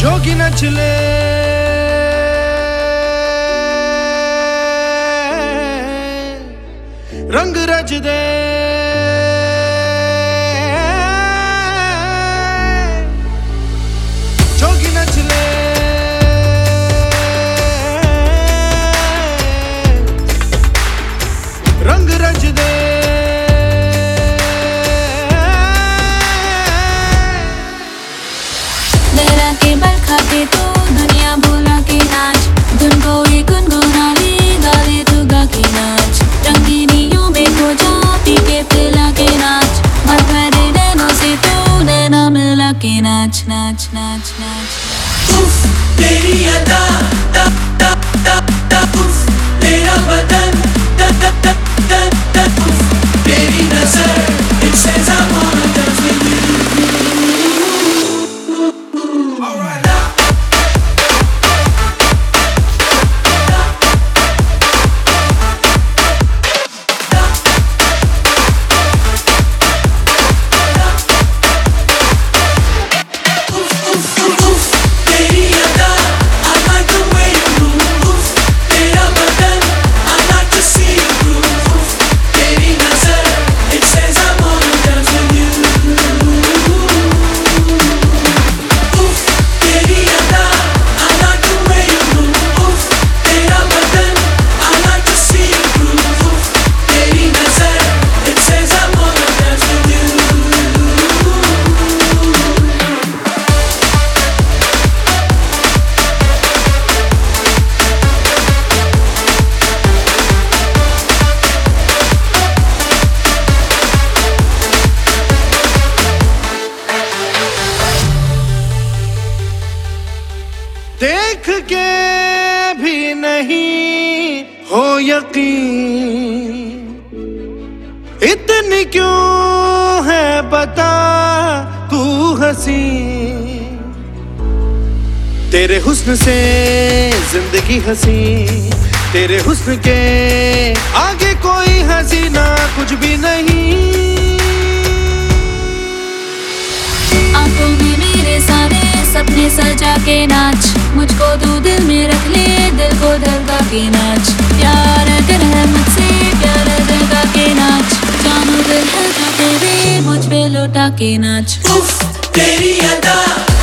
जोगी नचले रंग रच दे जोगी नचले रंग रच दे लहरा के बल खाके तो दुनिया भूला के नाच धुन को एक गुनगुना ले गा दे तू गा के नाच रंगीनियों में खो जा पी के पिला के नाच मर भरे नैनों से तू नैना मिला के नाच नाच नाच नाच उफ तेरी अदा दा दा दा दा उफ तेरा बदन दा दा दा दा दा उफ तेरी नजर it says I wanna dance with you. देख के भी नहीं हो यकीन इतनी क्यों है बता तू हंसी तेरे हुस्न से जिंदगी हंसी तेरे हुस्न के आगे कोई हसीना कुछ भी नहीं आंखों में मेरे सारे सपने सजा के नाच मुझको तू दिल में रख ले दिल को धड़का के नाच प्यार कर है मुझसे प्यार धड़का के नाच जानू दिल है जो तेरे मुझ पे लौटा के नाच उफ तेरी अदा